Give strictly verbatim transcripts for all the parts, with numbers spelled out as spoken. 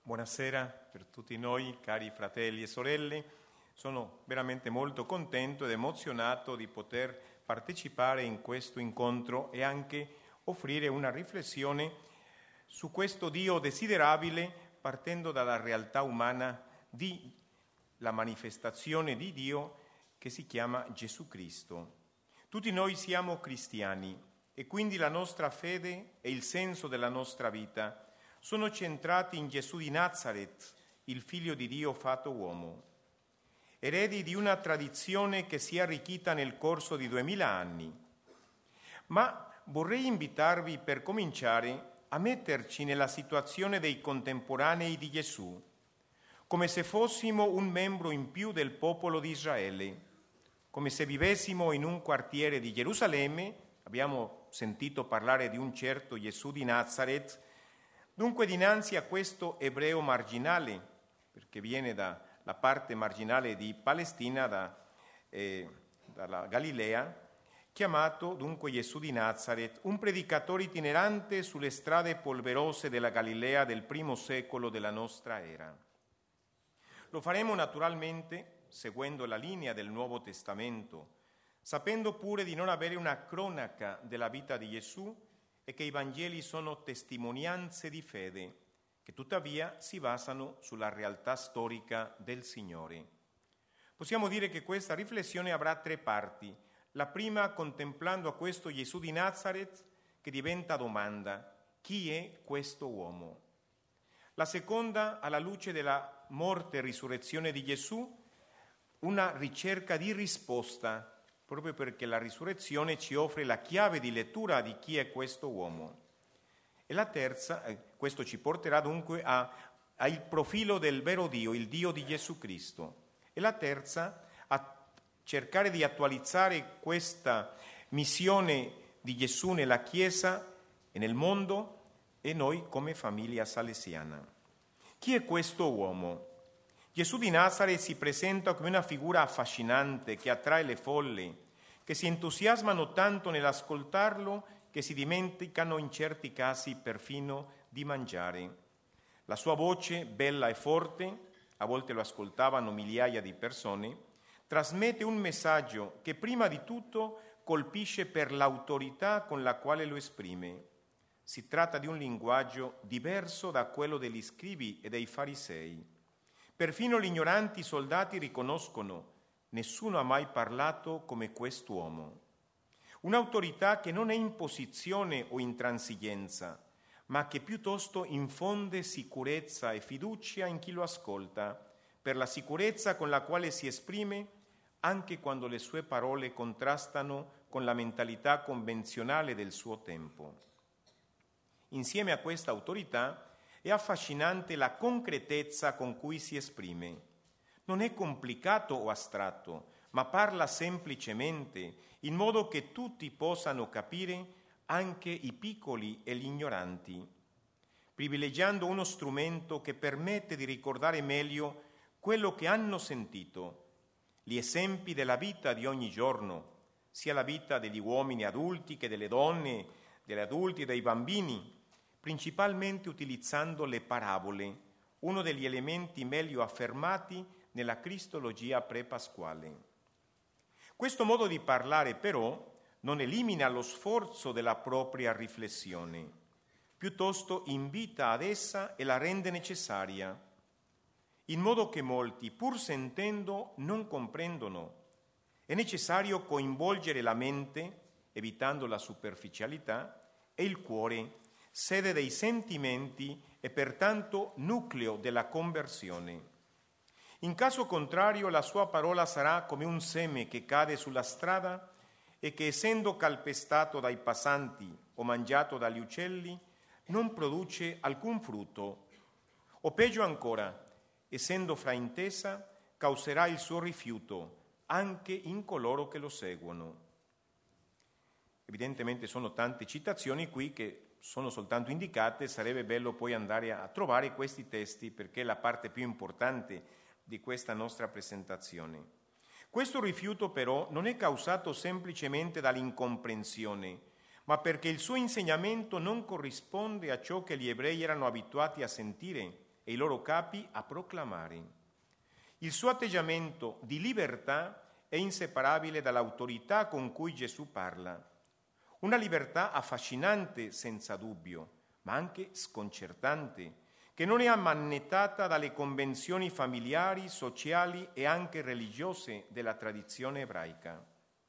Buonasera per tutti noi, cari fratelli e sorelle. Sono veramente molto contento ed emozionato di poter partecipare in questo incontro e anche offrire una riflessione su questo Dio desiderabile, partendo dalla realtà umana di la manifestazione di Dio che si chiama Gesù Cristo. Tutti noi siamo cristiani e quindi la nostra fede e il senso della nostra vita sono centrati in Gesù di Nazareth, il Figlio di Dio fatto uomo, eredi di una tradizione che si è arricchita nel corso di duemila anni. Ma vorrei invitarvi per cominciare a metterci nella situazione dei contemporanei di Gesù, come se fossimo un membro in più del popolo di Israele, come se vivessimo in un quartiere di Gerusalemme. Abbiamo sentito parlare di un certo Gesù di Nazareth. Dunque, dinanzi a questo ebreo marginale, perché viene dalla parte marginale di Palestina, da, eh, dalla Galilea, chiamato dunque Gesù di Nazareth, un predicatore itinerante sulle strade polverose della Galilea del primo secolo della nostra era. Lo faremo naturalmente seguendo la linea del Nuovo Testamento, sapendo pure di non avere una cronaca della vita di Gesù e che i Vangeli sono testimonianze di fede, che tuttavia si basano sulla realtà storica del Signore. Possiamo dire che questa riflessione avrà tre parti. La prima contemplando a questo Gesù di Nazareth che diventa domanda: chi è questo uomo? La seconda, alla luce della morte e risurrezione di Gesù, una ricerca di risposta, proprio perché la risurrezione ci offre la chiave di lettura di chi è questo uomo. E la terza, eh, questo ci porterà dunque al profilo del vero Dio, il Dio di Gesù Cristo. E la terza, a cercare di attualizzare questa missione di Gesù nella Chiesa e nel mondo e noi come famiglia salesiana. Chi è questo uomo? Gesù di Nazareth si presenta come una figura affascinante che attrae le folle, che si entusiasmano tanto nell'ascoltarlo che si dimenticano in certi casi perfino di mangiare. La sua voce, bella e forte, a volte lo ascoltavano migliaia di persone, trasmette un messaggio che prima di tutto colpisce per l'autorità con la quale lo esprime. Si tratta di un linguaggio diverso da quello degli scribi e dei farisei. Perfino gli ignoranti soldati riconoscono: nessuno ha mai parlato come quest'uomo. Un'autorità che non è imposizione o intransigenza, ma che piuttosto infonde sicurezza e fiducia in chi lo ascolta, per la sicurezza con la quale si esprime, anche quando le sue parole contrastano con la mentalità convenzionale del suo tempo. Insieme a questa autorità è affascinante la concretezza con cui si esprime. Non è complicato o astratto, ma parla semplicemente, in modo che tutti possano capire, anche i piccoli e gli ignoranti, privilegiando uno strumento che permette di ricordare meglio quello che hanno sentito, gli esempi della vita di ogni giorno, sia la vita degli uomini adulti che delle donne, degli adulti e dei bambini, principalmente utilizzando le parabole, uno degli elementi meglio affermati nella cristologia pre-pasquale. Questo modo di parlare però non elimina lo sforzo della propria riflessione, piuttosto invita ad essa e la rende necessaria, in modo che molti, pur sentendo, non comprendono. È necessario coinvolgere la mente, evitando la superficialità, e il cuore, sede dei sentimenti e pertanto nucleo della conversione. In caso contrario, la sua parola sarà come un seme che cade sulla strada e che, essendo calpestato dai passanti o mangiato dagli uccelli, non produce alcun frutto, o peggio ancora, essendo fraintesa, causerà il suo rifiuto anche in coloro che lo seguono. Evidentemente sono tante citazioni qui che sono soltanto indicate, sarebbe bello poi andare a trovare questi testi perché è la parte più importante di questa nostra presentazione. Questo rifiuto però non è causato semplicemente dall'incomprensione, ma perché il suo insegnamento non corrisponde a ciò che gli ebrei erano abituati a sentire e i loro capi a proclamare. Il suo atteggiamento di libertà è inseparabile dall'autorità con cui Gesù parla. Una libertà affascinante senza dubbio, ma anche sconcertante, che non è ammanettata dalle convenzioni familiari, sociali e anche religiose della tradizione ebraica.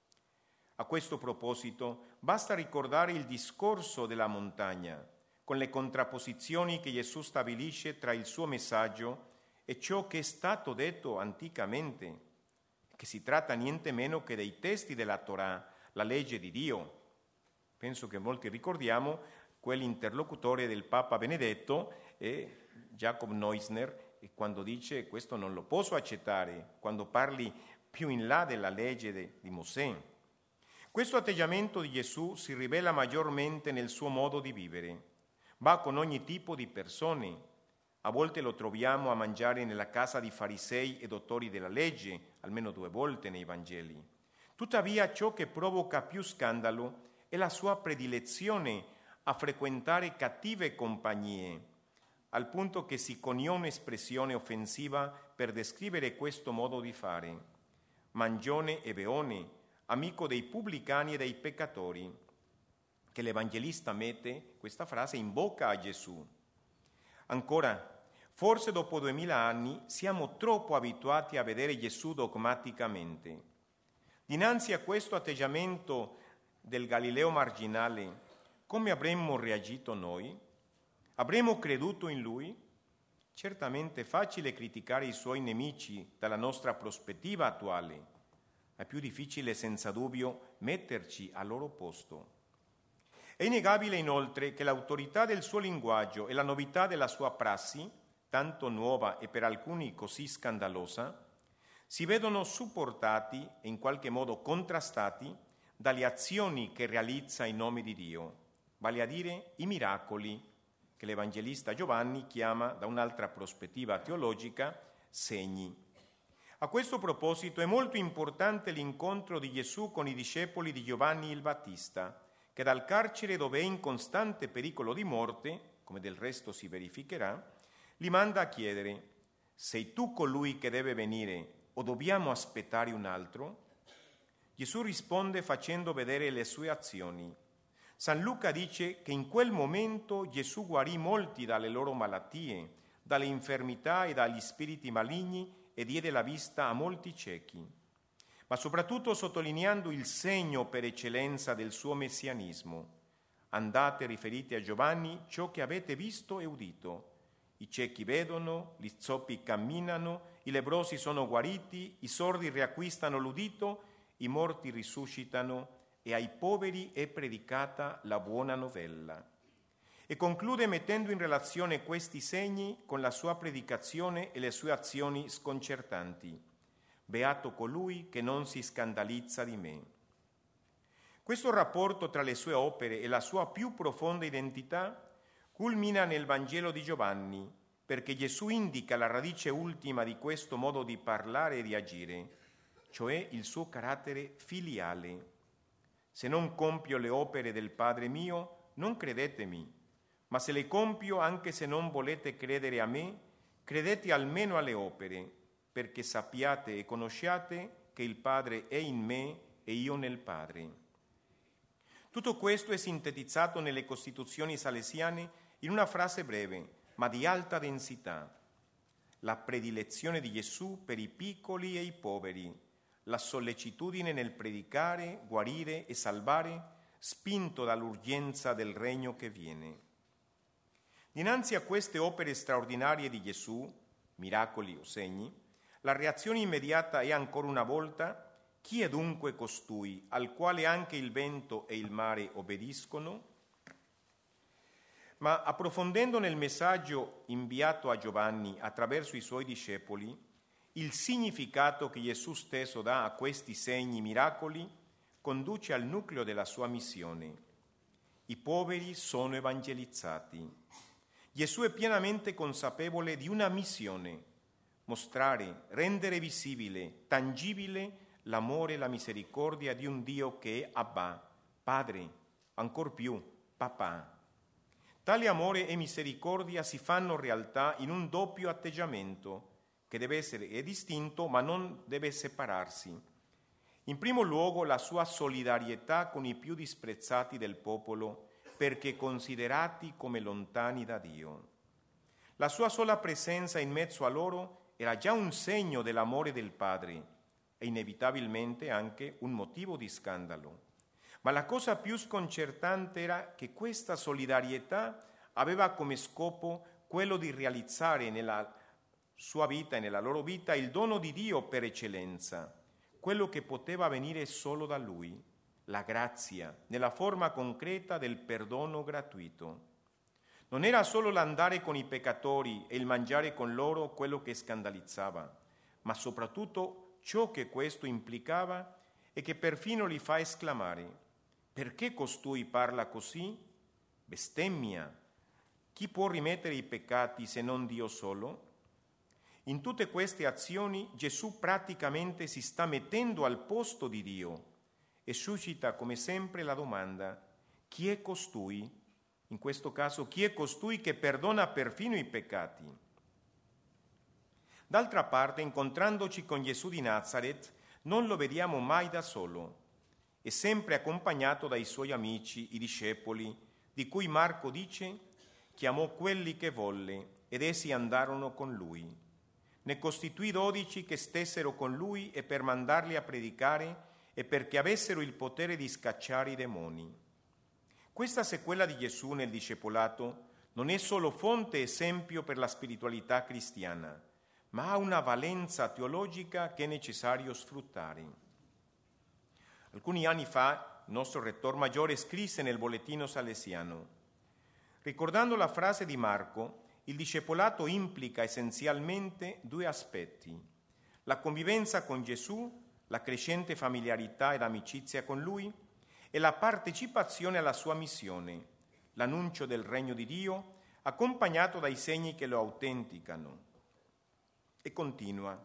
A questo proposito basta ricordare il discorso della montagna, con le contrapposizioni che Gesù stabilisce tra il suo messaggio e ciò che è stato detto anticamente, che si tratta niente meno che dei testi della Torah, la legge di Dio. Penso che molti ricordiamo quell'interlocutore del Papa Benedetto, e Jacob Neusner, quando dice questo non lo posso accettare, quando parli più in là della legge de, di Mosè. Questo atteggiamento di Gesù si rivela maggiormente nel suo modo di vivere. Va con ogni tipo di persone. A volte lo troviamo a mangiare nella casa di farisei e dottori della legge, almeno due volte nei Vangeli. Tuttavia ciò che provoca più scandalo è la sua predilezione a frequentare cattive compagnie, al punto che si coniò un'espressione offensiva per descrivere questo modo di fare: mangione e beone, amico dei pubblicani e dei peccatori, che l'Evangelista mette questa frase in bocca a Gesù. Ancora, forse dopo duemila anni siamo troppo abituati a vedere Gesù dogmaticamente. Dinanzi a questo atteggiamento del Galileo marginale, come avremmo reagito noi? Avremmo creduto in Lui? Certamente è facile criticare i Suoi nemici dalla nostra prospettiva attuale, è più difficile senza dubbio metterci al loro posto. È innegabile inoltre che l'autorità del suo linguaggio e la novità della sua prassi, tanto nuova e per alcuni così scandalosa, si vedono supportati e in qualche modo contrastati dalle azioni che realizza in nome di Dio, vale a dire i miracoli che l'Evangelista Giovanni chiama, da un'altra prospettiva teologica, segni. A questo proposito è molto importante l'incontro di Gesù con i discepoli di Giovanni il Battista, che dal carcere dove è in costante pericolo di morte, come del resto si verificherà, li manda a chiedere: sei tu colui che deve venire o dobbiamo aspettare un altro? Gesù risponde facendo vedere le sue azioni. San Luca dice che in quel momento Gesù guarì molti dalle loro malattie, dalle infermità e dagli spiriti maligni, e diede la vista a molti ciechi, ma soprattutto sottolineando il segno per eccellenza del suo messianismo. Andate, riferite a Giovanni, ciò che avete visto e udito. I ciechi vedono, gli zoppi camminano, i leprosi sono guariti, i sordi riacquistano l'udito, i morti risuscitano e ai poveri è predicata la buona novella. E conclude mettendo in relazione questi segni con la sua predicazione e le sue azioni sconcertanti. Beato colui che non si scandalizza di me. Questo rapporto tra le sue opere e la sua più profonda identità culmina nel Vangelo di Giovanni, perché Gesù indica la radice ultima di questo modo di parlare e di agire, cioè il suo carattere filiale. Se non compio le opere del Padre mio, non credetemi. Ma se le compio, anche se non volete credere a me, credete almeno alle opere, perché sappiate e conosciate che il Padre è in me e io nel Padre. Tutto questo è sintetizzato nelle Costituzioni salesiane in una frase breve, ma di alta densità: la predilezione di Gesù per i piccoli e i poveri, la sollecitudine nel predicare, guarire e salvare, spinto dall'urgenza del regno che viene. Dinanzi a queste opere straordinarie di Gesù, miracoli o segni, la reazione immediata è ancora una volta: chi è dunque costui al quale anche il vento e il mare obbediscono? Ma approfondendo nel messaggio inviato a Giovanni attraverso i suoi discepoli, il significato che Gesù stesso dà a questi segni miracoli conduce al nucleo della sua missione. I poveri sono evangelizzati. Gesù è pienamente consapevole di una missione: mostrare, rendere visibile, tangibile l'amore e la misericordia di un Dio che è Abba, Padre, ancor più, Papà. Tale amore e misericordia si fanno realtà in un doppio atteggiamento che deve essere è distinto ma non deve separarsi. In primo luogo la sua solidarietà con i più disprezzati del popolo perché considerati come lontani da Dio. La sua sola presenza in mezzo a loro era già un segno dell'amore del Padre e inevitabilmente anche un motivo di scandalo. Ma la cosa più sconcertante era che questa solidarietà aveva come scopo quello di realizzare nella sua vita e nella loro vita il dono di Dio per eccellenza, quello che poteva venire solo da Lui, la grazia, nella forma concreta del perdono gratuito. Non era solo l'andare con i peccatori e il mangiare con loro quello che scandalizzava, ma soprattutto ciò che questo implicava e che perfino li fa esclamare: perché costui parla così? Bestemmia! Chi può rimettere i peccati se non Dio solo? In tutte queste azioni Gesù praticamente si sta mettendo al posto di Dio e suscita come sempre la domanda: chi è costui? In questo caso, chi è costui che perdona perfino i peccati? D'altra parte, incontrandoci con Gesù di Nazareth, non lo vediamo mai da solo. È sempre accompagnato dai suoi amici, i discepoli, di cui Marco dice: chiamò quelli che volle ed essi andarono con lui. Ne costituì dodici che stessero con lui e per mandarli a predicare e perché avessero il potere di scacciare i demoni. Questa sequela di Gesù nel discepolato non è solo fonte e esempio per la spiritualità cristiana, ma ha una valenza teologica che è necessario sfruttare. Alcuni anni fa il nostro rettor maggiore scrisse nel Bollettino Salesiano: ricordando la frase di Marco, il discepolato implica essenzialmente due aspetti: la convivenza con Gesù, la crescente familiarità ed amicizia con Lui, e la partecipazione alla sua missione, l'annuncio del regno di Dio, accompagnato dai segni che lo autenticano. E continua: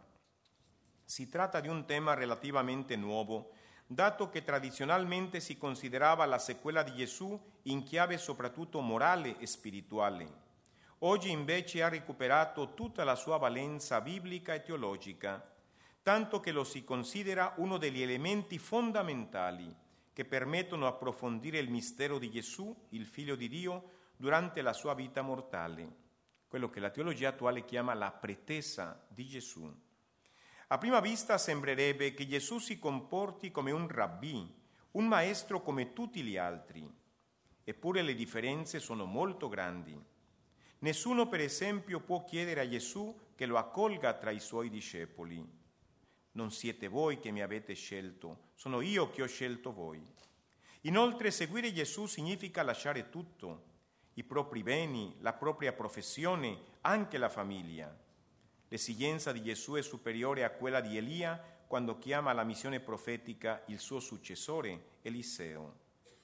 si tratta di un tema relativamente nuovo, dato che tradizionalmente si considerava la sequela di Gesù in chiave soprattutto morale e spirituale. Oggi invece ha recuperato tutta la sua valenza biblica e teologica, tanto che lo si considera uno degli elementi fondamentali che permettono di approfondire il mistero di Gesù, il Figlio di Dio, durante la sua vita mortale, quello che la teologia attuale chiama la pretesa di Gesù. A prima vista sembrerebbe che Gesù si comporti come un rabbì, un maestro come tutti gli altri, eppure le differenze sono molto grandi. Nessuno, per esempio, può chiedere a Gesù che lo accolga tra i suoi discepoli. Non siete voi che mi avete scelto, sono io che ho scelto voi. Inoltre, seguire Gesù significa lasciare tutto, i propri beni, la propria professione, anche la famiglia. L'esigenza di Gesù è superiore a quella di Elia quando chiama alla missione profetica il suo successore, Eliseo.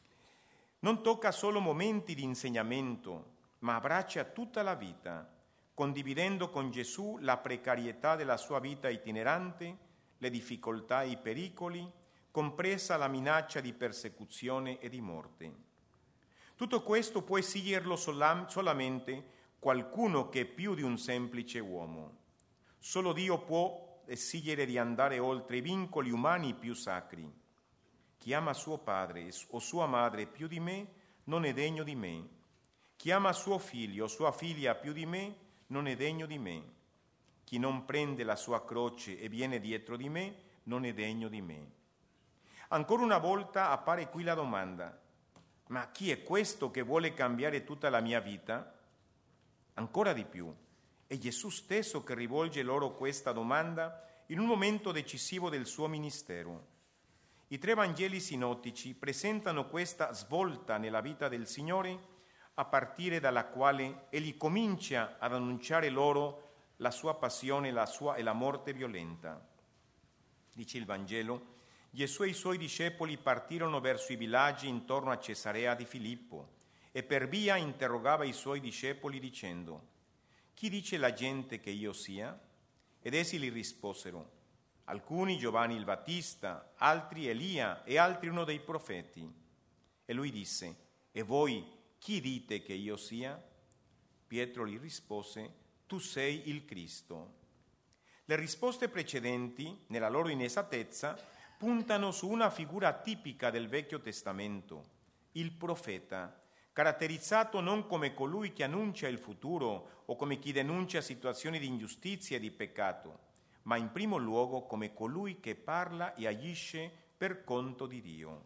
Non tocca solo momenti di insegnamento, ma abbraccia tutta la vita, condividendo con Gesù la precarietà della sua vita itinerante, le difficoltà e i pericoli, compresa la minaccia di persecuzione e di morte. Tutto questo può esigerlo solam- solamente qualcuno che è più di un semplice uomo. Solo Dio può esigere di andare oltre i vincoli umani più sacri. Chi ama suo padre o sua madre più di me non è degno di me. Chi ama suo figlio o sua figlia più di me non è degno di me. Chi non prende la sua croce e viene dietro di me non è degno di me. Ancora una volta appare qui la domanda: ma chi è questo che vuole cambiare tutta la mia vita? Ancora di più, è Gesù stesso che rivolge loro questa domanda in un momento decisivo del suo ministero. I tre Vangeli sinottici presentano questa svolta nella vita del Signore, a partire dalla quale egli comincia ad annunciare loro la sua passione la sua, e la morte violenta. Dice il Vangelo: Gesù e i suoi discepoli partirono verso i villaggi intorno a Cesarea di Filippo e per via interrogava i suoi discepoli dicendo: chi dice la gente che io sia? Ed essi gli risposero: alcuni Giovanni il Battista, altri Elia e altri uno dei profeti. E lui disse: e voi chi dite che io sia? Pietro gli rispose: tu sei il Cristo. Le risposte precedenti, nella loro inesattezza, puntano su una figura tipica del Vecchio Testamento, il profeta, caratterizzato non come colui che annuncia il futuro o come chi denuncia situazioni di ingiustizia e di peccato, ma in primo luogo come colui che parla e agisce per conto di Dio.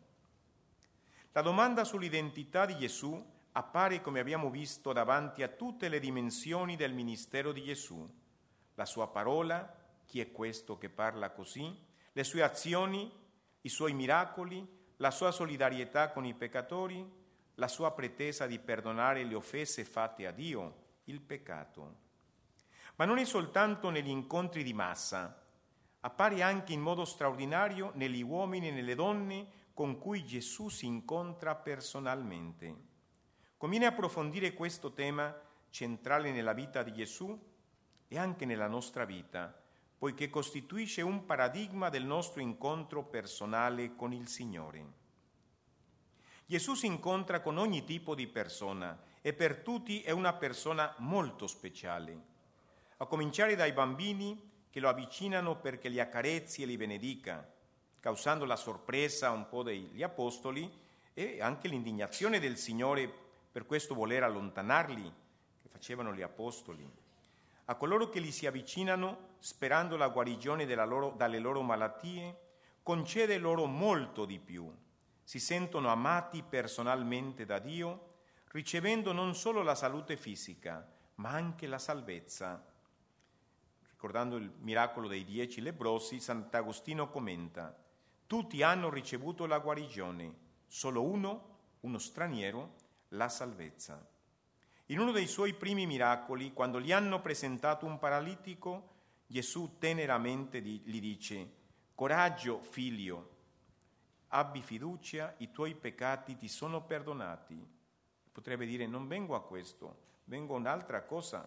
La domanda sull'identità di Gesù appare, come abbiamo visto, davanti a tutte le dimensioni del ministero di Gesù. La sua parola, chi è questo che parla così? Le sue azioni, i suoi miracoli, la sua solidarietà con i peccatori, la sua pretesa di perdonare le offese fatte a Dio, il peccato. Ma non è soltanto negli incontri di massa, appare anche in modo straordinario negli uomini e nelle donne con cui Gesù si incontra personalmente. Conviene approfondire questo tema centrale nella vita di Gesù e anche nella nostra vita, poiché costituisce un paradigma del nostro incontro personale con il Signore. Gesù si incontra con ogni tipo di persona e per tutti è una persona molto speciale, a cominciare dai bambini che lo avvicinano perché li accarezzi e li benedica, causando la sorpresa un po' degli apostoli e anche l'indignazione del Signore per questo voler allontanarli, che facevano gli apostoli. A coloro che gli si avvicinano sperando la guarigione della loro, dalle loro malattie, concede loro molto di più. Si sentono amati personalmente da Dio, ricevendo non solo la salute fisica, ma anche la salvezza. Ricordando il miracolo dei dieci lebbrosi, Sant'Agostino commenta: tutti hanno ricevuto la guarigione, solo uno, uno straniero, la salvezza. In uno dei suoi primi miracoli, quando gli hanno presentato un paralitico, Gesù teneramente gli dice: coraggio, figlio, abbi fiducia, i tuoi peccati ti sono perdonati. Potrebbe dire: non vengo a questo, vengo a un'altra cosa.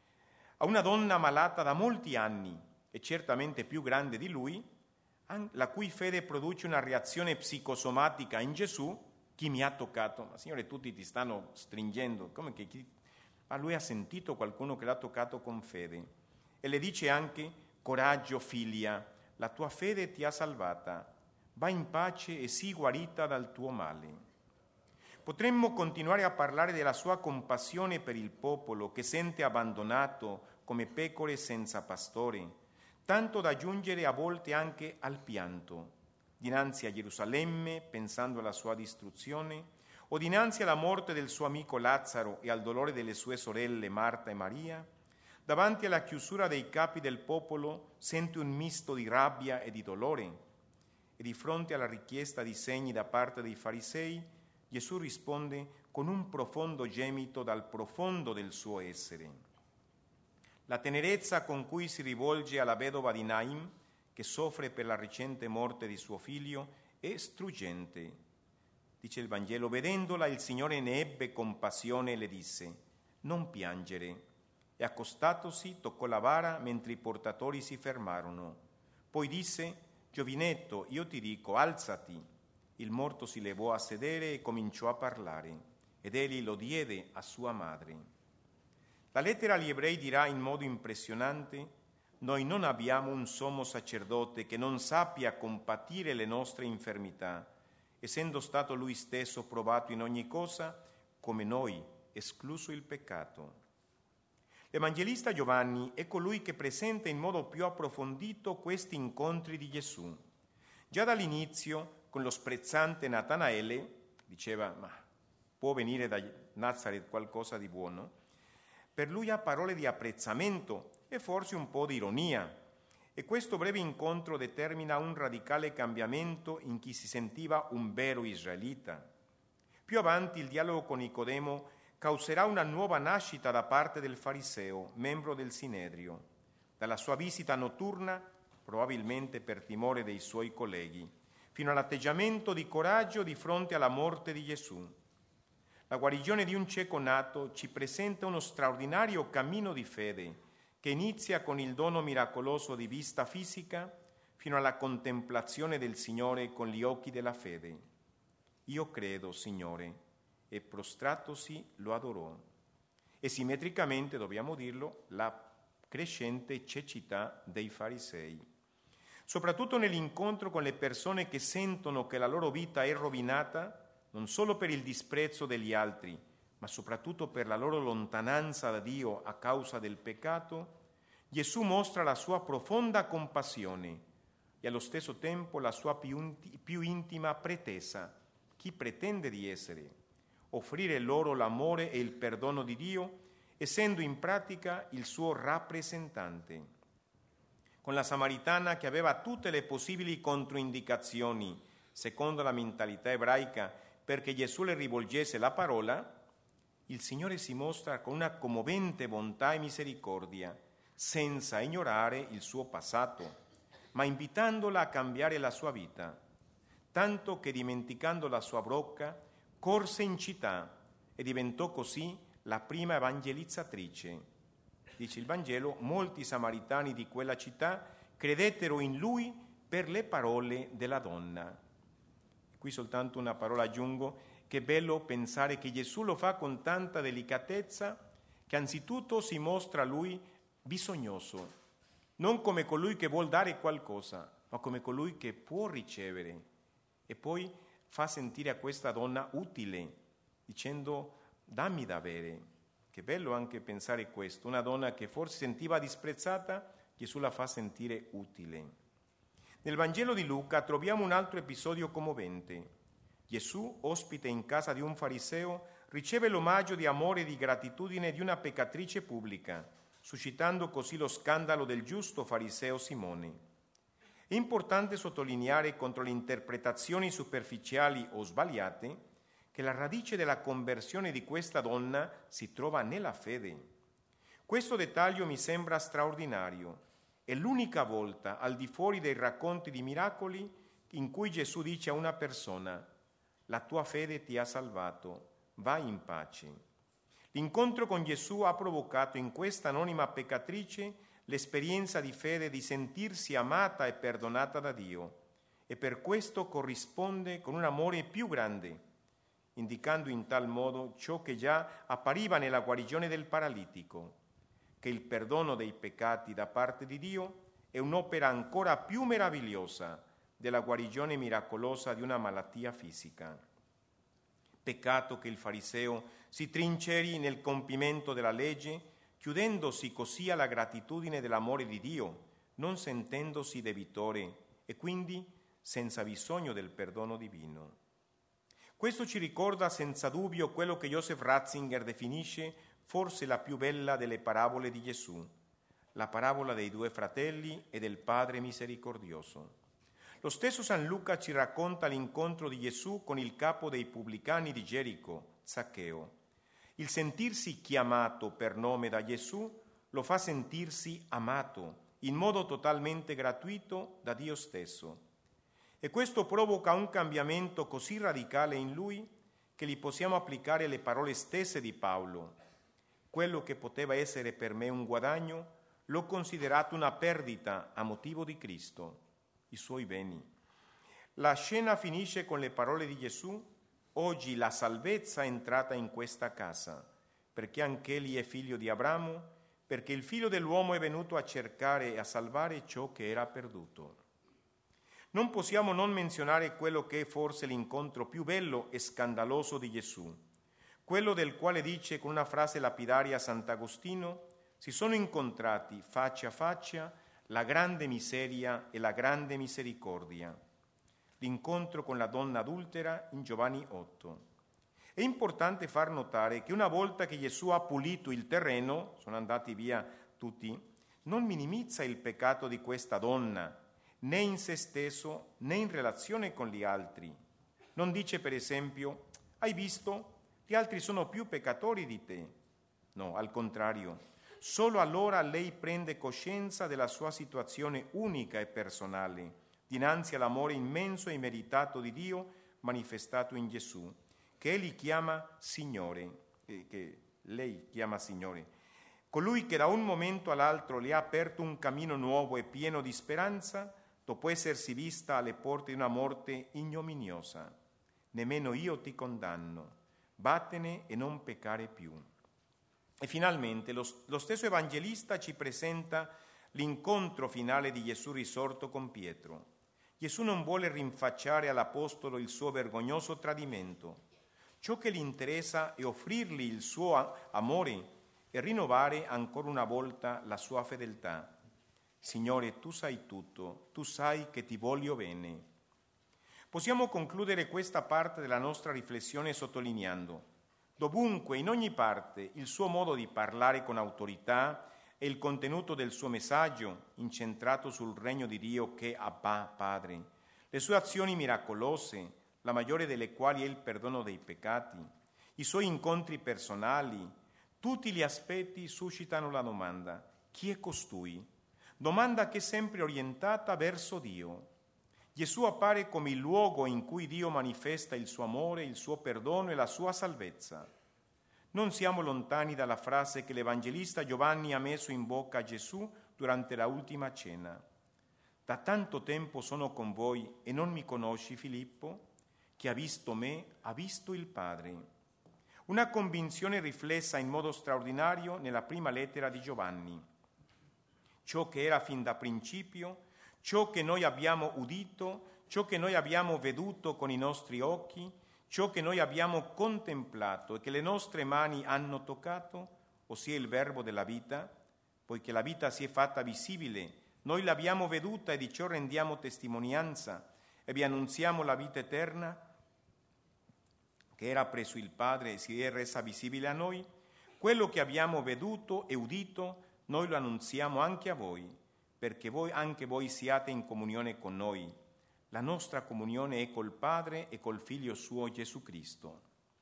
A una donna malata da molti anni e certamente più grande di lui, la cui fede produce una reazione psicosomatica in Gesù: chi mi ha toccato? Ma Signore, tutti ti stanno stringendo. Come che chi... Ma lui ha sentito qualcuno che l'ha toccato con fede. E le dice anche: coraggio, figlia, la tua fede ti ha salvata. Va in pace e sii guarita dal tuo male. Potremmo continuare a parlare della sua compassione per il popolo che sente abbandonato come pecore senza pastore, tanto da giungere a volte anche al pianto, dinanzi a Gerusalemme, pensando alla sua distruzione, o dinanzi alla morte del suo amico Lazzaro e al dolore delle sue sorelle Marta e Maria. Davanti alla chiusura dei capi del popolo sente un misto di rabbia e di dolore. E di fronte alla richiesta di segni da parte dei farisei, Gesù risponde con un profondo gemito dal profondo del suo essere. La tenerezza con cui si rivolge alla vedova di Naim, che soffre per la recente morte di suo figlio, è struggente. Dice il Vangelo: vedendola il Signore ne ebbe compassione e le disse: non piangere. E accostatosi toccò la bara mentre i portatori si fermarono. Poi disse: giovinetto, io ti dico, alzati. Il morto si levò a sedere e cominciò a parlare, ed egli lo diede a sua madre. La lettera agli ebrei dirà in modo impressionante: noi non abbiamo un sommo sacerdote che non sappia compatire le nostre infermità, essendo stato lui stesso provato in ogni cosa, come noi, escluso il peccato. L'Evangelista Giovanni è colui che presenta in modo più approfondito questi incontri di Gesù. Già dall'inizio, con lo sprezzante Natanaele, diceva: ma può venire da Nazareth qualcosa di buono? Per lui ha parole di apprezzamento e forse un po' di ironia, e questo breve incontro determina un radicale cambiamento in chi si sentiva un vero israelita. Più avanti il dialogo con Nicodemo causerà una nuova nascita da parte del fariseo, membro del Sinedrio, dalla sua visita notturna, probabilmente per timore dei suoi colleghi, fino all'atteggiamento di coraggio di fronte alla morte di Gesù. La guarigione di un cieco nato ci presenta uno straordinario cammino di fede che inizia con il dono miracoloso di vista fisica fino alla contemplazione del Signore con gli occhi della fede. Io credo, Signore, e prostratosi lo adorò. E simmetricamente, dobbiamo dirlo, la crescente cecità dei farisei. Soprattutto nell'incontro con le persone che sentono che la loro vita è rovinata, non solo per il disprezzo degli altri, ma soprattutto per la loro lontananza da Dio a causa del peccato, Gesù mostra la sua profonda compassione e allo stesso tempo la sua più, più intima pretesa. Chi pretende di essere? Offrire loro l'amore e il perdono di Dio, essendo in pratica il suo rappresentante. Con la Samaritana, che aveva tutte le possibili controindicazioni, secondo la mentalità ebraica, perché Gesù le rivolgesse la parola, il Signore si mostra con una commovente bontà e misericordia, senza ignorare il suo passato, ma invitandola a cambiare la sua vita, tanto che dimenticando la sua brocca, corse in città e diventò così la prima evangelizzatrice. Dice il Vangelo, molti samaritani di quella città credettero in lui per le parole della donna. Qui soltanto una parola aggiungo, che è bello pensare che Gesù lo fa con tanta delicatezza, che anzitutto si mostra a lui bisognoso, non come colui che vuol dare qualcosa, ma come colui che può ricevere. E poi fa sentire a questa donna utile, dicendo dammi da bere. Che bello anche pensare questo, una donna che forse sentiva disprezzata, Gesù la fa sentire utile. Nel Vangelo di Luca troviamo un altro episodio commovente. Gesù, ospite in casa di un fariseo, riceve l'omaggio di amore e di gratitudine di una peccatrice pubblica, suscitando così lo scandalo del giusto fariseo Simone. È importante sottolineare contro le interpretazioni superficiali o sbagliate che la radice della conversione di questa donna si trova nella fede. Questo dettaglio mi sembra straordinario. È l'unica volta al di fuori dei racconti di miracoli in cui Gesù dice a una persona: la tua fede ti ha salvato, vai in pace. L'incontro con Gesù ha provocato in questa anonima peccatrice l'esperienza di fede di sentirsi amata e perdonata da Dio, e per questo corrisponde con un amore più grande, indicando in tal modo ciò che già appariva nella guarigione del paralitico, che il perdono dei peccati da parte di Dio è un'opera ancora più meravigliosa della guarigione miracolosa di una malattia fisica. Peccato che il fariseo si trinceri nel compimento della legge, chiudendosi così alla gratitudine dell'amore di Dio, non sentendosi debitore e quindi senza bisogno del perdono divino. Questo ci ricorda senza dubbio quello che Joseph Ratzinger definisce forse la più bella delle parabole di Gesù, la parabola dei due fratelli e del Padre misericordioso. Lo stesso San Luca ci racconta l'incontro di Gesù con il capo dei pubblicani di Gerico, Zaccheo. Il sentirsi chiamato per nome da Gesù lo fa sentirsi amato in modo totalmente gratuito da Dio stesso. E questo provoca un cambiamento così radicale in lui che gli possiamo applicare le parole stesse di Paolo. Quello che poteva essere per me un guadagno, l'ho considerato una perdita a motivo di Cristo, i suoi beni. La scena finisce con le parole di Gesù: oggi la salvezza è entrata in questa casa, perché anch'egli è figlio di Abramo, perché il figlio dell'uomo è venuto a cercare e a salvare ciò che era perduto. Non possiamo non menzionare quello che è forse l'incontro più bello e scandaloso di Gesù, quello del quale dice con una frase lapidaria Sant'Agostino: si sono incontrati faccia a faccia la grande miseria e la grande misericordia. L'incontro con la donna adultera in Giovanni otto. È importante far notare che una volta che Gesù ha pulito il terreno, sono andati via tutti, non minimizza il peccato di questa donna, né in se stesso né in relazione con gli altri. Non dice per esempio: hai visto? Gli altri sono più peccatori di te. No, al contrario. Solo allora lei prende coscienza della sua situazione unica e personale, dinanzi all'amore immenso e immeritato di Dio manifestato in Gesù, che egli chiama Signore, eh, che lei chiama Signore. Colui che da un momento all'altro le ha aperto un cammino nuovo e pieno di speranza, dopo essersi vista alle porte di una morte ignominiosa. Nemmeno io ti condanno. vattene e non peccare più. E finalmente lo, lo stesso Evangelista ci presenta l'incontro finale di Gesù risorto con Pietro. Gesù non vuole rinfacciare all'Apostolo il suo vergognoso tradimento. Ciò che gli interessa è offrirgli il suo amore e rinnovare ancora una volta la sua fedeltà. Signore, tu sai tutto, tu sai che ti voglio bene. Possiamo concludere questa parte della nostra riflessione sottolineando: dovunque, in ogni parte, il suo modo di parlare con autorità e il contenuto del suo messaggio incentrato sul regno di Dio che è Abba, Padre, le sue azioni miracolose, la maggiore delle quali è il perdono dei peccati, i suoi incontri personali, tutti gli aspetti suscitano la domanda: chi è costui? Domanda che è sempre orientata verso Dio. Gesù appare come il luogo in cui Dio manifesta il suo amore, il suo perdono e la sua salvezza. Non siamo lontani dalla frase che l'Evangelista Giovanni ha messo in bocca a Gesù durante la ultima cena. Da tanto tempo sono con voi e non mi conosci, Filippo? Chi ha visto me ha visto il Padre. Una convinzione riflessa in modo straordinario nella prima lettera di Giovanni. Ciò che era fin da principio, ciò che noi abbiamo udito, ciò che noi abbiamo veduto con i nostri occhi, ciò che noi abbiamo contemplato e che le nostre mani hanno toccato, ossia il Verbo della vita, poiché la vita si è fatta visibile, noi l'abbiamo veduta e di ciò rendiamo testimonianza e vi annunziamo la vita eterna che era presso il Padre e si è resa visibile a noi. Quello che abbiamo veduto e udito noi lo annunziamo anche a voi, perché voi, anche voi siate in comunione con noi. La nostra comunione è col Padre e col Figlio suo Gesù Cristo.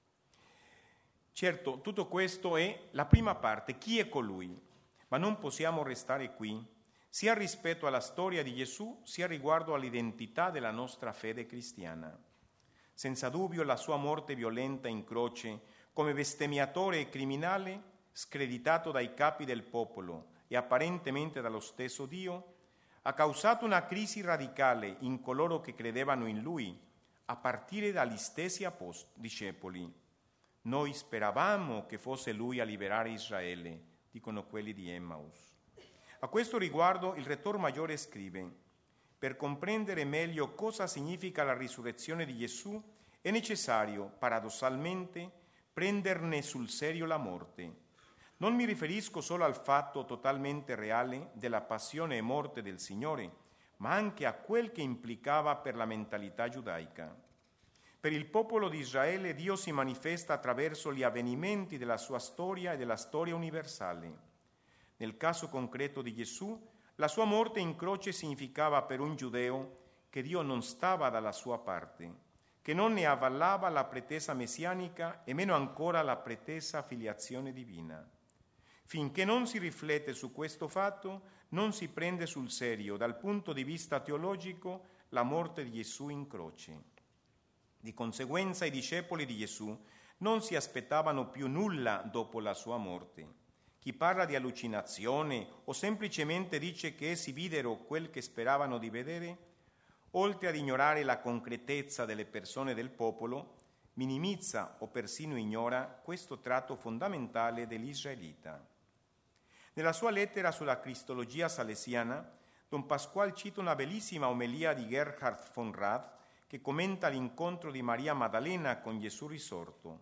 Certo, tutto questo è la prima parte, chi è colui? Ma non possiamo restare qui, sia rispetto alla storia di Gesù, sia riguardo all'identità della nostra fede cristiana. Senza dubbio la sua morte violenta in croce, come bestemmiatore e criminale, screditato dai capi del popolo e apparentemente dallo stesso Dio, ha causato una crisi radicale in coloro che credevano in Lui, a partire dagli stessi apostoli, discepoli. Noi speravamo che fosse Lui a liberare Israele, dicono quelli di Emmaus. A questo riguardo il Rettor Maggiore scrive: per comprendere meglio cosa significa la risurrezione di Gesù è necessario, paradossalmente, prenderne sul serio la morte. Non mi riferisco solo al fatto totalmente reale della passione e morte del Signore, ma anche a quel che implicava per la mentalità giudaica. Per il popolo di Israele Dio si manifesta attraverso gli avvenimenti della sua storia e della storia universale. Nel caso concreto di Gesù, la sua morte in croce significava per un giudeo che Dio non stava dalla sua parte, che non ne avvallava la pretesa messianica e meno ancora la pretesa filiazione divina. Finché non si riflette su questo fatto, non si prende sul serio, dal punto di vista teologico, la morte di Gesù in croce. Di conseguenza i discepoli di Gesù non si aspettavano più nulla dopo la sua morte. Chi parla di allucinazione o semplicemente dice che essi videro quel che speravano di vedere, oltre ad ignorare la concretezza delle persone del popolo, minimizza o persino ignora questo tratto fondamentale dell'israelita. Nella sua lettera sulla cristologia salesiana, Don Pasquale cita una bellissima omelia di Gerhard von Rath che commenta l'incontro di Maria Maddalena con Gesù risorto.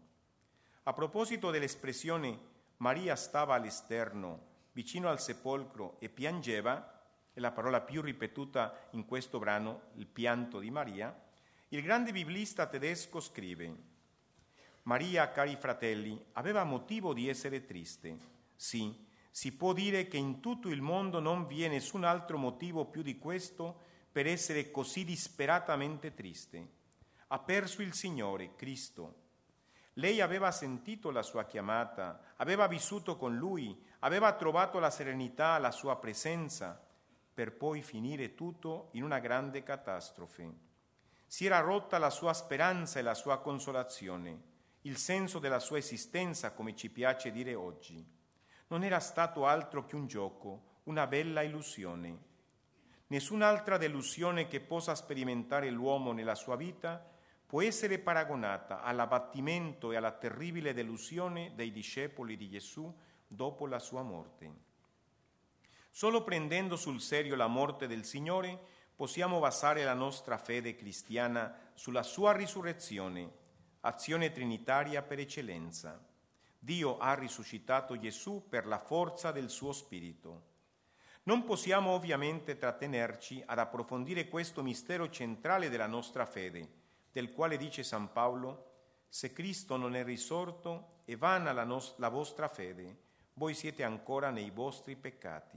A proposito dell'espressione Maria stava all'esterno, vicino al sepolcro e piangeva, è la parola più ripetuta in questo brano, il pianto di Maria, il grande biblista tedesco scrive: Maria, cari fratelli, aveva motivo di essere triste. Sì, si può dire che in tutto il mondo non vi è nessun altro motivo più di questo per essere così disperatamente triste. Ha perso il Signore, Cristo. Lei aveva sentito la sua chiamata, aveva vissuto con Lui, aveva trovato la serenità alla sua presenza, per poi finire tutto in una grande catastrofe. Si era rotta la sua speranza e la sua consolazione, il senso della sua esistenza, come ci piace dire oggi. Non era stato altro che un gioco, una bella illusione. Nessun'altra delusione che possa sperimentare l'uomo nella sua vita può essere paragonata all'abbattimento e alla terribile delusione dei discepoli di Gesù dopo la sua morte. Solo prendendo sul serio la morte del Signore possiamo basare la nostra fede cristiana sulla sua risurrezione, azione trinitaria per eccellenza. Dio ha risuscitato Gesù per la forza del suo Spirito. Non possiamo ovviamente trattenerci ad approfondire questo mistero centrale della nostra fede, del quale dice San Paolo: se Cristo non è risorto, è vana la, nos- la vostra fede, voi siete ancora nei vostri peccati.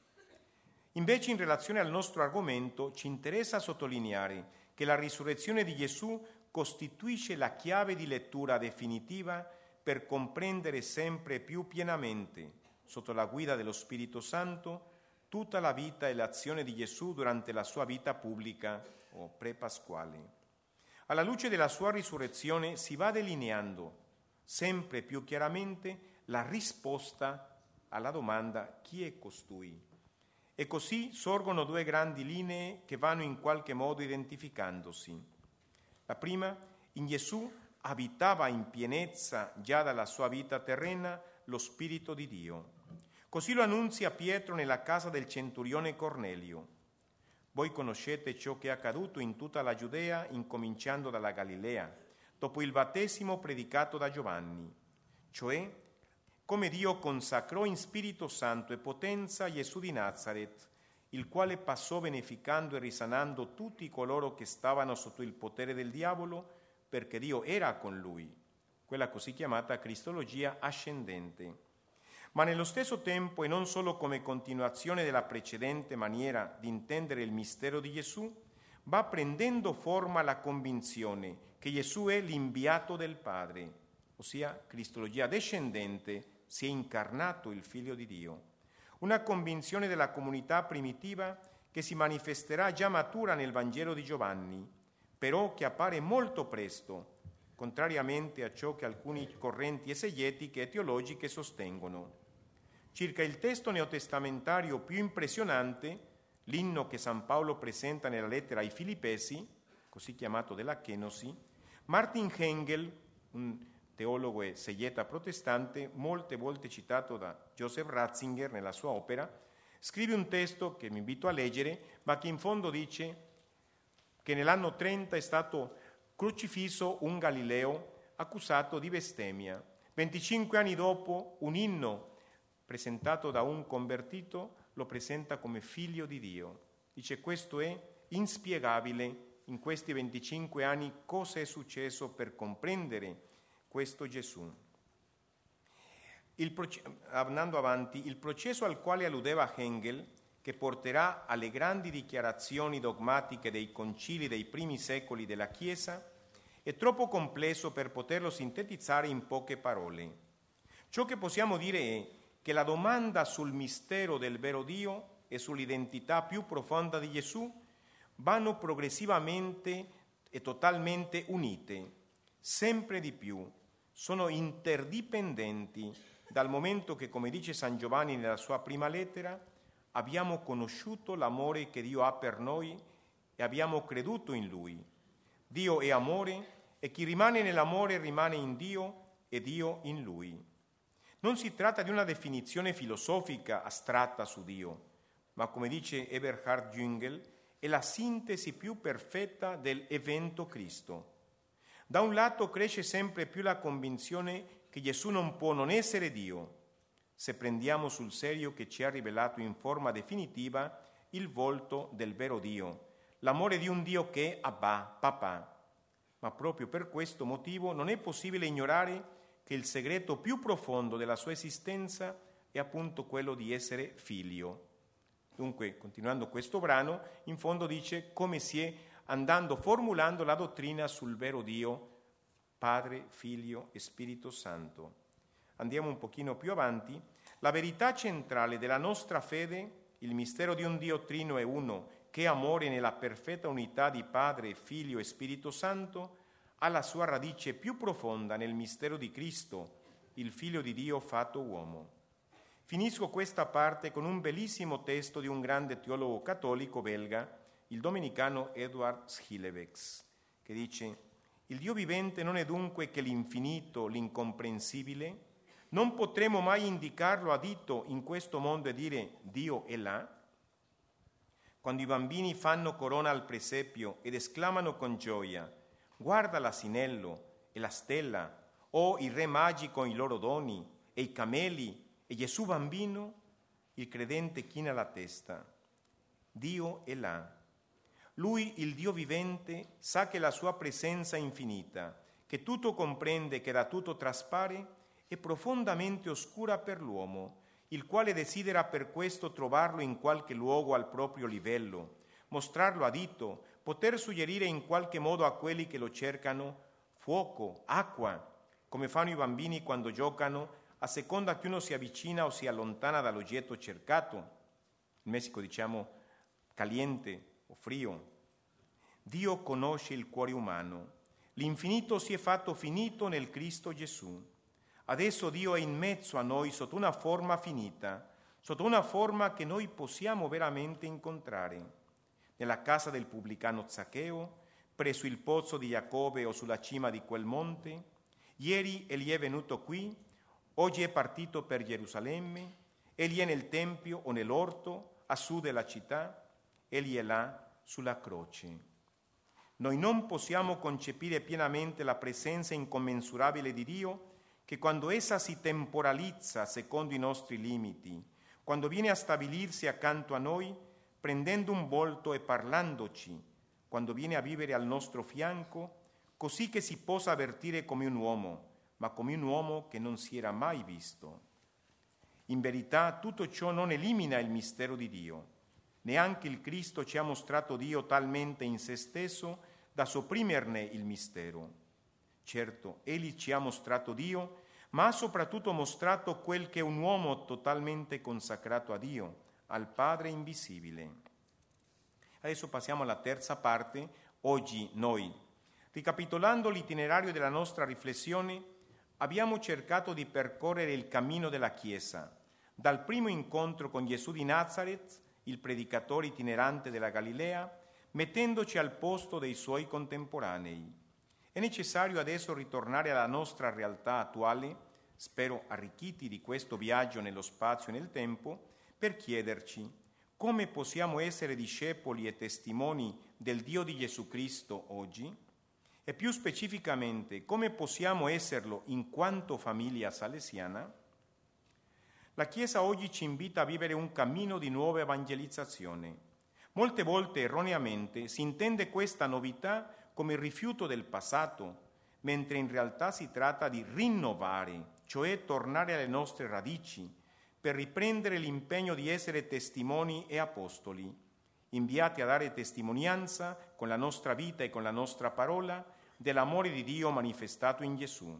Invece, in relazione al nostro argomento, ci interessa sottolineare che la risurrezione di Gesù costituisce la chiave di lettura definitiva per comprendere sempre più pienamente, sotto la guida dello Spirito Santo, tutta la vita e l'azione di Gesù durante la sua vita pubblica o pre-pasquale. Alla luce della sua risurrezione si va delineando sempre più chiaramente la risposta alla domanda: chi è costui? E così sorgono due grandi linee che vanno in qualche modo identificandosi. La prima: in Gesù abitava in pienezza già dalla sua vita terrena lo Spirito di Dio. Così lo annunzia Pietro nella casa del centurione Cornelio. Voi conoscete ciò che è accaduto in tutta la Giudea, incominciando dalla Galilea, dopo il battesimo predicato da Giovanni, cioè come Dio consacrò in Spirito Santo e potenza Gesù di Nazaret, il quale passò beneficando e risanando tutti coloro che stavano sotto il potere del diavolo, perché Dio era con lui, quella così chiamata cristologia ascendente. Ma nello stesso tempo, e non solo come continuazione della precedente maniera di intendere il mistero di Gesù, va prendendo forma la convinzione che Gesù è l'inviato del Padre, ossia cristologia descendente, si è incarnato il Figlio di Dio. Una convinzione della comunità primitiva che si manifesterà già matura nel Vangelo di Giovanni, però che appare molto presto, contrariamente a ciò che alcuni correnti esegetiche e teologiche sostengono. Circa il testo neotestamentario più impressionante, l'inno che San Paolo presenta nella lettera ai Filippesi, così chiamato della Kenosi, Martin Hengel, un teologo e esegeta protestante, molte volte citato da Joseph Ratzinger nella sua opera, scrive un testo che mi invito a leggere, ma che in fondo dice che nell'anno trenta è stato crocifisso un Galileo accusato di bestemmia. venticinque anni dopo, un inno presentato da un convertito lo presenta come figlio di Dio. Dice: questo è inspiegabile, in questi venticinque anni cosa è successo per comprendere questo Gesù. Il proce- andando avanti, il processo al quale alludeva Hengel, che porterà alle grandi dichiarazioni dogmatiche dei concili dei primi secoli della Chiesa, è troppo complesso per poterlo sintetizzare in poche parole. Ciò che possiamo dire è che la domanda sul mistero del vero Dio e sull'identità più profonda di Gesù vanno progressivamente e totalmente unite, sempre di più, sono interdipendenti, dal momento che, come dice San Giovanni nella sua prima lettera, abbiamo conosciuto l'amore che Dio ha per noi e abbiamo creduto in Lui. Dio è amore e chi rimane nell'amore rimane in Dio e Dio in Lui. Non si tratta di una definizione filosofica astratta su Dio, ma, come dice Eberhard Jüngel, è la sintesi più perfetta dell'evento Cristo. Da un lato cresce sempre più la convinzione che Gesù non può non essere Dio, se prendiamo sul serio che ci ha rivelato in forma definitiva il volto del vero Dio, l'amore di un Dio che è Abba, papà. Ma proprio per questo motivo non è possibile ignorare che il segreto più profondo della sua esistenza è appunto quello di essere figlio. Dunque, continuando questo brano, in fondo dice come si è andando formulando la dottrina sul vero Dio, Padre, Figlio e Spirito Santo. Andiamo un pochino più avanti. La verità centrale della nostra fede, il mistero di un Dio trino e uno, che è amore nella perfetta unità di Padre, Figlio e Spirito Santo, ha la sua radice più profonda nel mistero di Cristo, il Figlio di Dio fatto uomo. Finisco questa parte con un bellissimo testo di un grande teologo cattolico belga, il domenicano Edward Schillebeeckx, che dice: Il Dio vivente non è dunque che l'infinito, l'incomprensibile? Non potremo mai indicarlo a dito in questo mondo e dire Dio è là? Quando i bambini fanno corona al presepio ed esclamano con gioia guarda l'asinello e la stella, o i re magi con i loro doni, e i cameli, e Gesù bambino, il credente china la testa. Dio è là. Lui, il Dio vivente, sa che la sua presenza infinita, che tutto comprende, che da tutto traspare, è profondamente oscura per l'uomo, il quale desidera per questo trovarlo in qualche luogo al proprio livello, mostrarlo a dito, poter suggerire in qualche modo a quelli che lo cercano fuoco, acqua, come fanno i bambini quando giocano, a seconda che uno si avvicina o si allontana dall'oggetto cercato. In Messico diciamo caliente o frio. Dio conosce il cuore umano. L'infinito si è fatto finito nel Cristo Gesù. Adesso Dio è in mezzo a noi sotto una forma finita, sotto una forma che noi possiamo veramente incontrare. Nella casa del pubblicano Zaccheo, presso il pozzo di Giacobbe o sulla cima di quel monte. Ieri egli è venuto qui, oggi è partito per Gerusalemme, egli è nel Tempio o nell'orto, a sud della città, egli è là sulla croce. Noi non possiamo concepire pienamente la presenza incommensurabile di Dio che quando essa si temporalizza secondo i nostri limiti, quando viene a stabilirsi accanto a noi, prendendo un volto e parlandoci, quando viene a vivere al nostro fianco, così che si possa avvertire come un uomo, ma come un uomo che non si era mai visto. In verità tutto ciò non elimina il mistero di Dio. Neanche il Cristo ci ha mostrato Dio talmente in se stesso da sopprimerne il mistero. Certo, egli ci ha mostrato Dio, ma ha soprattutto mostrato quel che è un uomo totalmente consacrato a Dio, al Padre invisibile. Adesso passiamo alla terza parte, oggi noi. Ricapitolando l'itinerario della nostra riflessione, abbiamo cercato di percorrere il cammino della Chiesa, dal primo incontro con Gesù di Nazareth, il predicatore itinerante della Galilea, mettendoci al posto dei suoi contemporanei. È necessario adesso ritornare alla nostra realtà attuale, spero arricchiti di questo viaggio nello spazio e nel tempo, per chiederci come possiamo essere discepoli e testimoni del Dio di Gesù Cristo oggi e più specificamente come possiamo esserlo in quanto famiglia salesiana. La Chiesa oggi ci invita a vivere un cammino di nuova evangelizzazione. Molte volte erroneamente si intende questa novità come il rifiuto del passato, mentre in realtà si tratta di rinnovare, cioè tornare alle nostre radici, per riprendere l'impegno di essere testimoni e apostoli, inviati a dare testimonianza con la nostra vita e con la nostra parola dell'amore di Dio manifestato in Gesù.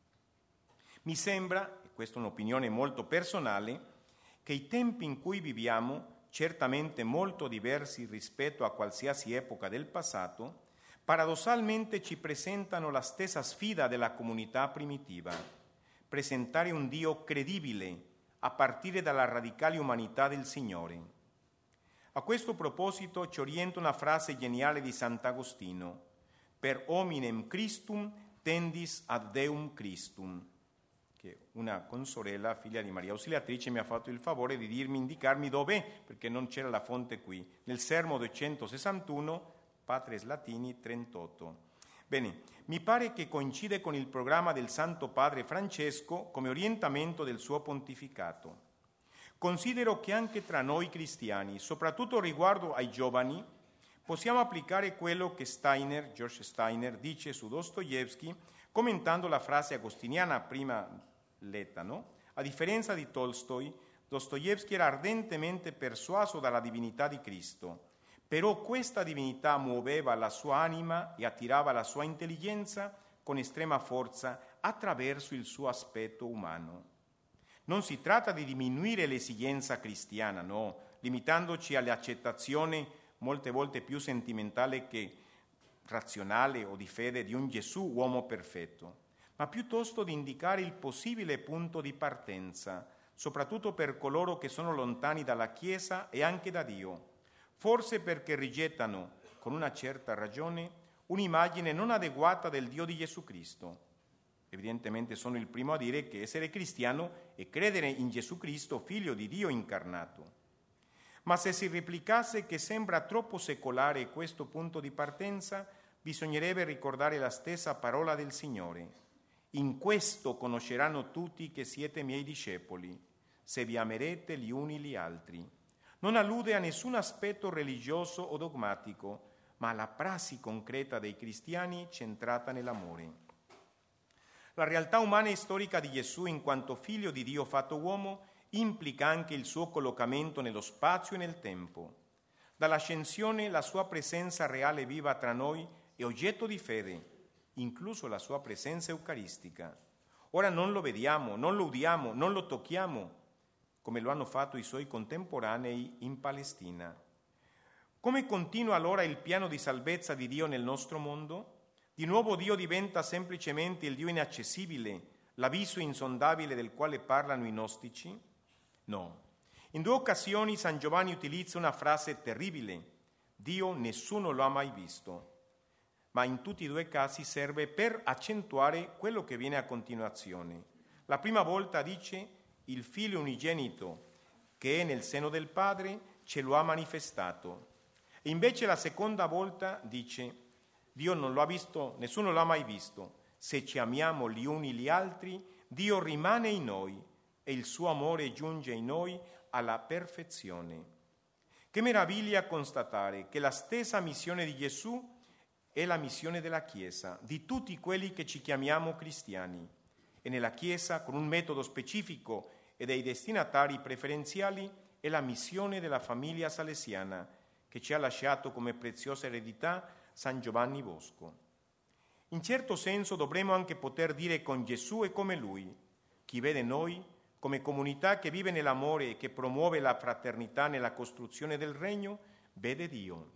Mi sembra, e questa è un'opinione molto personale, che i tempi in cui viviamo, certamente molto diversi rispetto a qualsiasi epoca del passato, paradossalmente ci presentano la stessa sfida della comunità primitiva, presentare un Dio credibile a partire dalla radicale umanità del Signore. A questo proposito ci orienta una frase geniale di Sant'Agostino: per hominem Christum tendis ad Deum Christum, che una consorella, figlia di Maria Ausiliatrice, mi ha fatto il favore di dirmi, indicarmi dov'è, perché non c'era la fonte qui, nel Sermo duecentosessantuno, Patres Latini trentotto. Bene, mi pare che coincide con il programma del Santo Padre Francesco come orientamento del suo pontificato. Considero che anche tra noi cristiani, soprattutto riguardo ai giovani, possiamo applicare quello che Steiner, George Steiner, dice su Dostoevsky, commentando la frase agostiniana prima letta, no? A differenza di Tolstoi, Dostoevsky era ardentemente persuaso dalla divinità di Cristo, però questa divinità muoveva la sua anima e attirava la sua intelligenza con estrema forza attraverso il suo aspetto umano. Non si tratta di diminuire l'esigenza cristiana, no, limitandoci all'accettazione molte volte più sentimentale che razionale o di fede di un Gesù uomo perfetto, ma piuttosto di indicare il possibile punto di partenza, soprattutto per coloro che sono lontani dalla Chiesa e anche da Dio, forse perché rigettano, con una certa ragione, un'immagine non adeguata del Dio di Gesù Cristo. Evidentemente sono il primo a dire che essere cristiano è credere in Gesù Cristo, figlio di Dio incarnato. Ma se si replicasse che sembra troppo secolare questo punto di partenza, bisognerebbe ricordare la stessa parola del Signore. In questo conosceranno tutti che siete miei discepoli, se vi amerete gli uni gli altri. Non allude a nessun aspetto religioso o dogmatico, ma alla prassi concreta dei cristiani centrata nell'amore. La realtà umana e storica di Gesù in quanto figlio di Dio fatto uomo implica anche il suo collocamento nello spazio e nel tempo. Dall'ascensione la sua presenza reale e viva tra noi è oggetto di fede, incluso la sua presenza eucaristica. Ora non lo vediamo, non lo udiamo, non lo tocchiamo, come lo hanno fatto i suoi contemporanei in Palestina. Come continua allora il piano di salvezza di Dio nel nostro mondo? Di nuovo Dio diventa semplicemente il Dio inaccessibile, l'abisso insondabile del quale parlano i gnostici? No. In due occasioni San Giovanni utilizza una frase terribile: Dio nessuno lo ha mai visto. Ma in tutti e due i casi serve per accentuare quello che viene a continuazione. La prima volta dice: il Figlio unigenito che è nel seno del Padre ce lo ha manifestato. E invece la seconda volta dice: Dio non lo ha visto, nessuno lo ha mai visto. Se ci amiamo gli uni gli altri, Dio rimane in noi e il suo amore giunge in noi alla perfezione. Che meraviglia constatare che la stessa missione di Gesù è la missione della Chiesa, di tutti quelli che ci chiamiamo cristiani. E nella Chiesa, con un metodo specifico e dei destinatari preferenziali, è la missione della famiglia salesiana, che ci ha lasciato come preziosa eredità San Giovanni Bosco. In certo senso dovremmo anche poter dire con Gesù e come Lui: chi vede noi, come comunità che vive nell'amore e che promuove la fraternità nella costruzione del regno, vede Dio.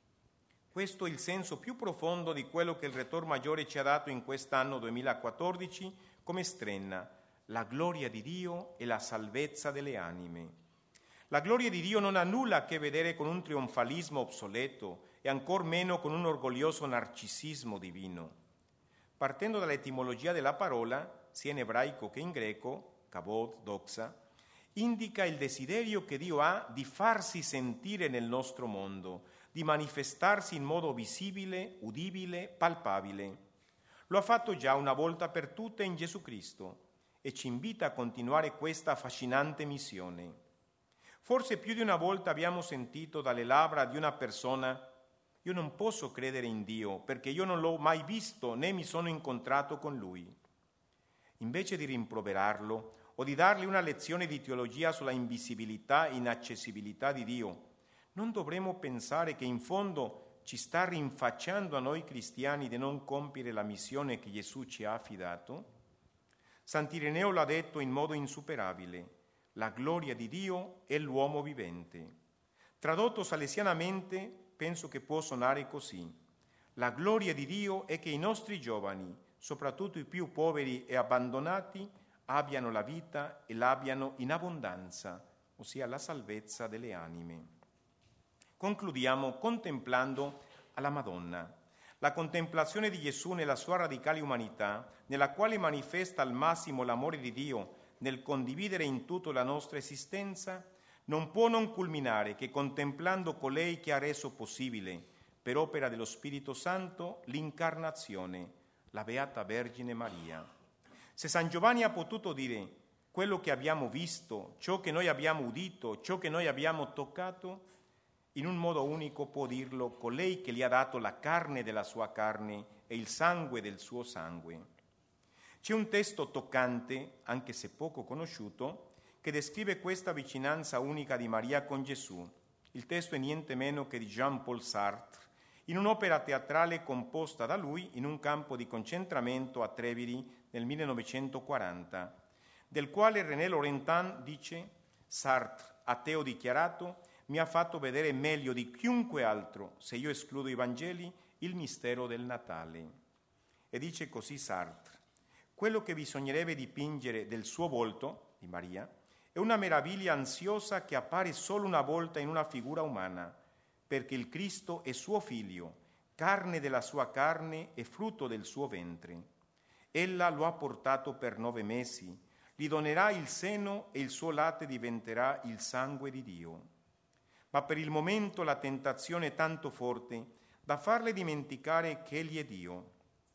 Questo è il senso più profondo di quello che il Rettor Maggiore ci ha dato in quest'anno duemilaquattordici come strenna: la gloria di Dio e la salvezza delle anime. La gloria di Dio non ha nulla a che vedere con un trionfalismo obsoleto e ancor meno con un orgoglioso narcisismo divino. Partendo dall'etimologia della parola, sia in ebraico che in greco, kavod, doxa, indica il desiderio che Dio ha di farsi sentire nel nostro mondo, di manifestarsi in modo visibile, udibile, palpabile. Lo ha fatto già una volta per tutte in Gesù Cristo e ci invita a continuare questa affascinante missione. Forse più di una volta abbiamo sentito dalle labbra di una persona: io non posso credere in Dio perché io non l'ho mai visto né mi sono incontrato con Lui. Invece di rimproverarlo o di dargli una lezione di teologia sulla invisibilità e inaccessibilità di Dio, non dovremmo pensare che in fondo ci sta rinfacciando a noi cristiani di non compiere la missione che Gesù ci ha affidato? Sant'Ireneo l'ha detto in modo insuperabile: la gloria di Dio è l'uomo vivente. Tradotto salesianamente, penso che può suonare così: la gloria di Dio è che i nostri giovani, soprattutto i più poveri e abbandonati, abbiano la vita e l'abbiano in abbondanza, ossia la salvezza delle anime. Concludiamo contemplando alla Madonna. La contemplazione di Gesù nella sua radicale umanità, nella quale manifesta al massimo l'amore di Dio nel condividere in tutto la nostra esistenza, non può non culminare che contemplando colei che ha reso possibile, per opera dello Spirito Santo, l'incarnazione, la Beata Vergine Maria. Se San Giovanni ha potuto dire quello che abbiamo visto, ciò che noi abbiamo udito, ciò che noi abbiamo toccato, in un modo unico può dirlo colei che gli ha dato la carne della sua carne e il sangue del suo sangue. C'è un testo toccante, anche se poco conosciuto, che descrive questa vicinanza unica di Maria con Gesù. Il testo è niente meno che di Jean-Paul Sartre, in un'opera teatrale composta da lui in un campo di concentramento a Treviri nel millenovecentoquaranta, del quale René Laurentin dice: Sartre, ateo dichiarato, mi ha fatto vedere meglio di chiunque altro, se io escludo i Vangeli, il mistero del Natale. E dice così Sartre: quello che bisognerebbe dipingere del suo volto, di Maria, è una meraviglia ansiosa che appare solo una volta in una figura umana, perché il Cristo è suo figlio, carne della sua carne e frutto del suo ventre. Ella lo ha portato per nove mesi, gli donerà il seno e il suo latte diventerà il sangue di Dio. Ma per il momento la tentazione è tanto forte da farle dimenticare che egli è Dio.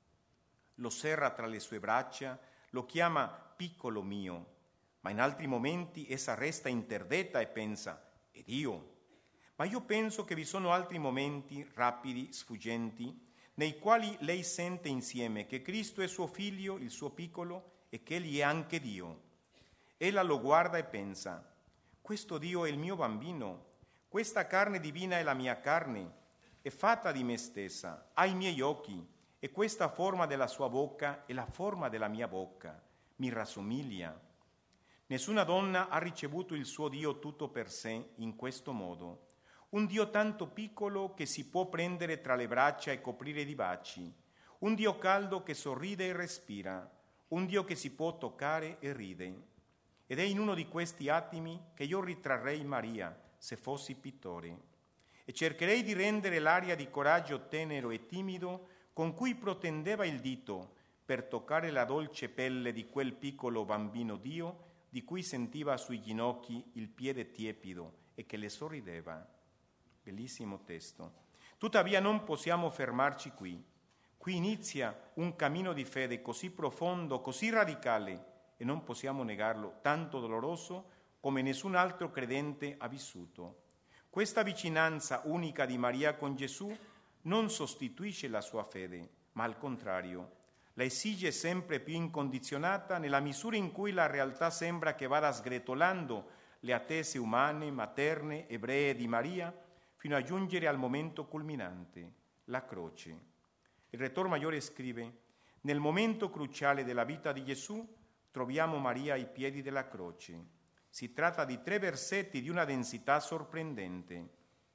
Lo serra tra le sue braccia, lo chiama piccolo mio, ma in altri momenti essa resta interdetta e pensa, è Dio. Ma io penso che vi sono altri momenti rapidi, sfuggenti, nei quali lei sente insieme che Cristo è suo figlio, il suo piccolo, e che egli è anche Dio. Ella lo guarda e pensa, questo Dio è il mio bambino, questa carne divina è la mia carne, è fatta di me stessa, ha i miei occhi, e questa forma della sua bocca è la forma della mia bocca, mi rassomiglia. Nessuna donna ha ricevuto il suo Dio tutto per sé in questo modo, un Dio tanto piccolo che si può prendere tra le braccia e coprire di baci, un Dio caldo che sorride e respira, un Dio che si può toccare e ride. Ed è in uno di questi attimi che io ritrarrei Maria, se fossi pittore, e cercherei di rendere l'aria di coraggio tenero e timido con cui protendeva il dito per toccare la dolce pelle di quel piccolo bambino Dio di cui sentiva sui ginocchi il piede tiepido e che le sorrideva. Bellissimo testo. Tuttavia non possiamo fermarci qui. Qui inizia un cammino di fede così profondo, così radicale, e non possiamo negarlo, tanto doloroso come nessun altro credente ha vissuto. Questa vicinanza unica di Maria con Gesù non sostituisce la sua fede, ma al contrario, la esige sempre più incondizionata nella misura in cui la realtà sembra che vada sgretolando le attese umane, materne, ebree di Maria, fino a giungere al momento culminante, la croce. Il Rettor Maggiore scrive: nel momento cruciale della vita di Gesù troviamo Maria ai piedi della croce. Si tratta di tre versetti di una densità sorprendente.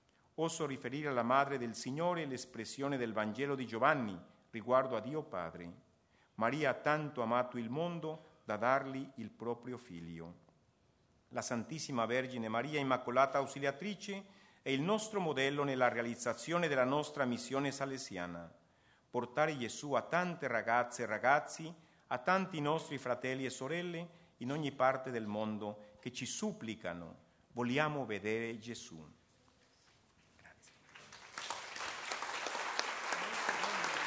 Oso riferire alla Madre del Signore l'espressione del Vangelo di Giovanni riguardo a Dio Padre. Maria ha tanto amato il mondo da dargli il proprio Figlio. La Santissima Vergine Maria Immacolata Ausiliatrice è il nostro modello nella realizzazione della nostra missione salesiana. Portare Gesù a tante ragazze e ragazzi, a tanti nostri fratelli e sorelle in ogni parte del mondo che ci supplicano, vogliamo vedere Gesù.